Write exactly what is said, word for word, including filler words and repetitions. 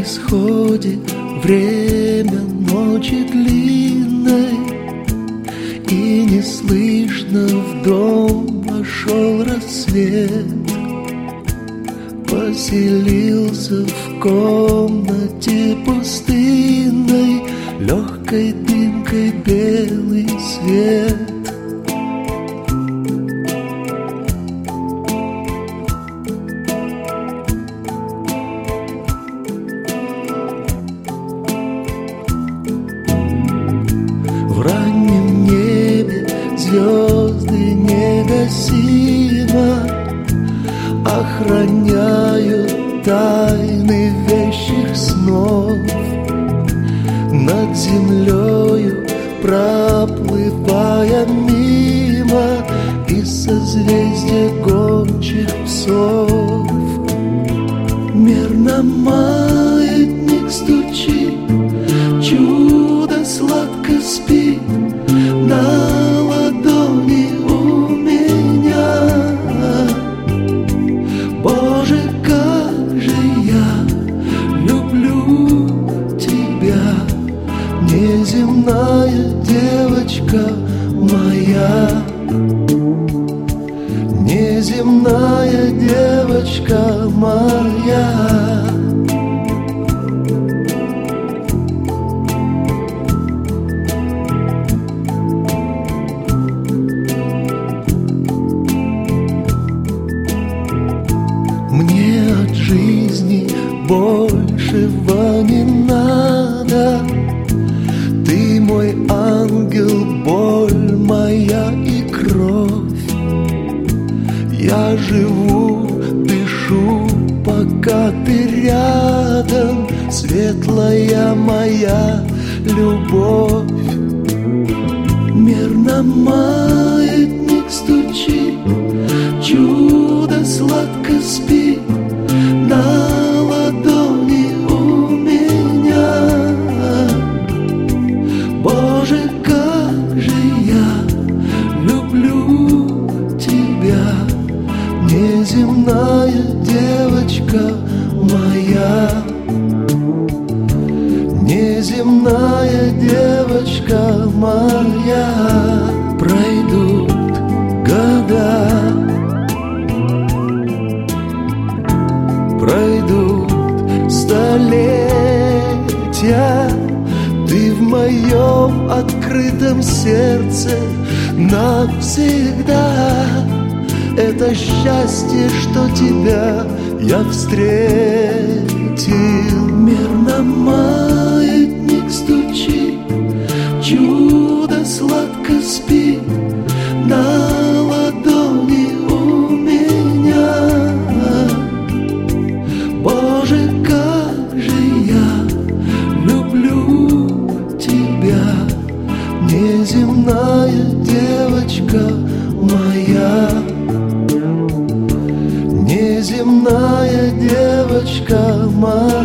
исходе время ночи длинной, и неслышно в дом вошел рассвет. Поселился в комнате пустынной, легкой дымкой белый свет. В раннем небе звезды негасимо охраняют тайны вещих снов. Над землею проплывая мимо, из созвездия гончих псов. Мерно маятник стучит, чудо сладко спит на ладони у меня. Боже, как же я люблю тебя, неземная девочка моя, неземная девочка моя. Мне от жизни большего не надо. Ты мой ангел, боль моя и кровь. Я живу, дышу, пока ты рядом, светлая моя любовь. Мерно маятник стучит, чудо сладко спит на ладони у меня. Боже, как же я люблю тебя, неземная девочка моя, неземная девочка моя. Пройдут года, пройдут столетия, ты в моем открытом сердце навсегда. Это счастье, что тебя я встретил. Мерно маятник стучит, чудо сладко спит на ладони у меня. Боже, как же я люблю тебя, неземная девочка моя, неземная девочка моя.